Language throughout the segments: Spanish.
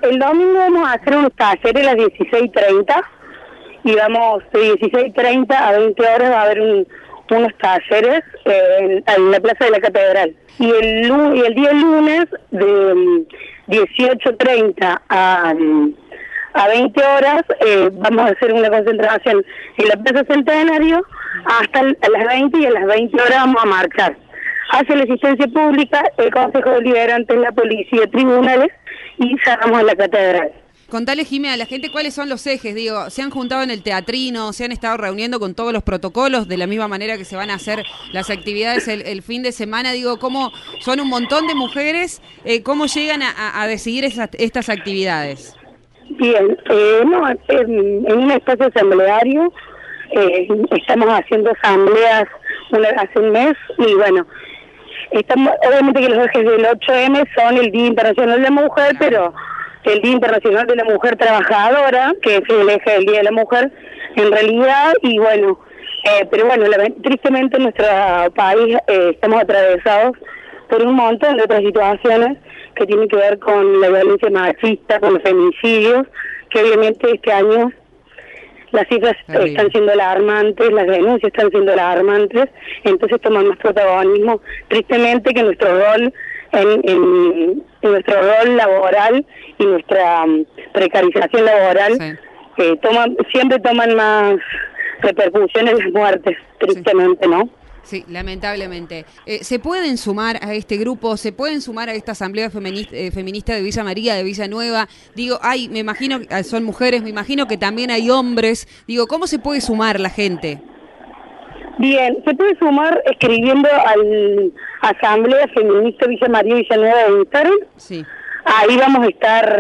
el domingo vamos a hacer unos talleres a las 16:30 y vamos de 16:30 a 20 horas va a haber unos talleres en la Plaza de la Catedral. Y el día lunes de 18:30 a 20 horas vamos a hacer una concentración en la Plaza Centenario hasta a las 20 y a las 20 horas vamos a marchar hacia la asistencia pública, el Consejo Deliberante, la policía, tribunales y cerramos en la Catedral. Contale, Jimé, a la gente cuáles son los ejes, digo, se han juntado en el teatrino, se han estado reuniendo con todos los protocolos de la misma manera que se van a hacer las actividades el fin de semana, digo, cómo son un montón de mujeres, cómo llegan a decidir estas actividades. Bien, en un espacio asambleario estamos haciendo asambleas hace un mes y bueno, obviamente que los ejes del 8M son el Día Internacional de la Mujer, pero el Día Internacional de la Mujer Trabajadora, que es el eje del Día de la Mujer, en realidad, y bueno, pero bueno, tristemente en nuestro país estamos atravesados por un montón de otras situaciones que tienen que ver con la violencia machista, con los femicidios, que obviamente este año las cifras están siendo alarmantes, las denuncias están siendo alarmantes, entonces toman más protagonismo, tristemente que nuestro rol en nuestro rol laboral y nuestra precarización laboral siempre toman más repercusiones las muertes, tristemente, ¿no? Sí, lamentablemente. ¿Se pueden sumar a este grupo? ¿Se pueden sumar a esta asamblea feminista de Villa María, de Villanueva? Digo, me imagino, son mujeres, me imagino que también hay hombres. Digo, ¿cómo se puede sumar la gente? Bien, se puede sumar escribiendo al Asamblea Feminista Villa María Villanueva de Instagram. Sí. Ahí vamos a estar,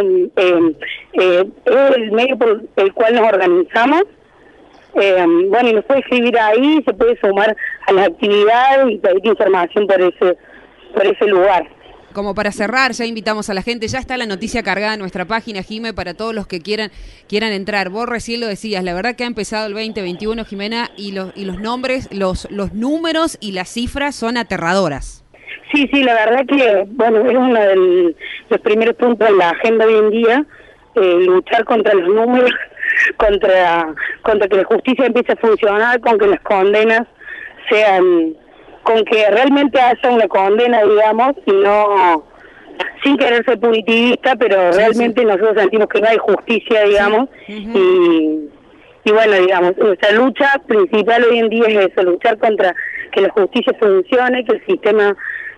el medio por el cual nos organizamos. Bueno, y nos puede escribir ahí, se puede sumar a las actividades y pedir información por ese lugar. Como para cerrar, ya invitamos a la gente, ya está la noticia cargada en nuestra página, Jimé, para todos los que quieran entrar. Vos recién lo decías, la verdad que ha empezado el 2021, Jimena, y los nombres, los números y las cifras son aterradoras. Sí, la verdad que, bueno, es uno de los primeros puntos de la agenda hoy en día, luchar contra los números, contra que la justicia empiece a funcionar, con que las condenas sean, con que realmente haya una condena, digamos, y no, sin querer ser punitivista, pero realmente nosotros sentimos que no hay justicia, digamos, y bueno, digamos, nuestra lucha principal hoy en día es eso, luchar contra que la justicia funcione, que el sistema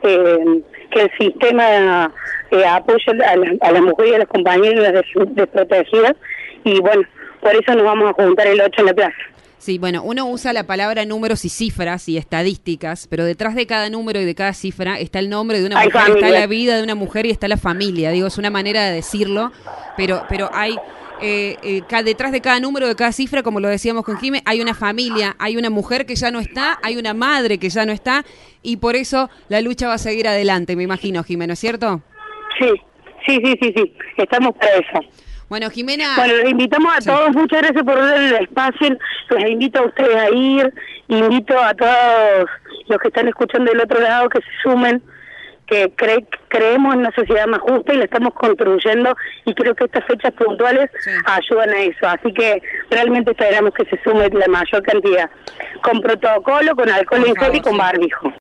apoye a las mujeres y a las compañeras desprotegidas, y bueno, por eso nos vamos a juntar el 8 en la plaza. Sí, bueno, uno usa la palabra números y cifras y estadísticas, pero detrás de cada número y de cada cifra está el nombre de una mujer, está la vida de una mujer y está la familia. Digo, es una manera de decirlo, pero hay detrás de cada número, de cada cifra, como lo decíamos con Jimé, hay una familia, hay una mujer que ya no está, hay una madre que ya no está, y por eso la lucha va a seguir adelante, me imagino, Jimé, ¿no es cierto? Sí, estamos para eso. Bueno, Jimena... Bueno, los invitamos a todos, muchas gracias por dar el espacio, los invito a ustedes a ir, invito a todos los que están escuchando del otro lado que se sumen, que creemos en una sociedad más justa y la estamos construyendo, y creo que estas fechas puntuales ayudan a eso, así que realmente esperamos que se sume la mayor cantidad, con protocolo, con alcohol en gel y con barbijo.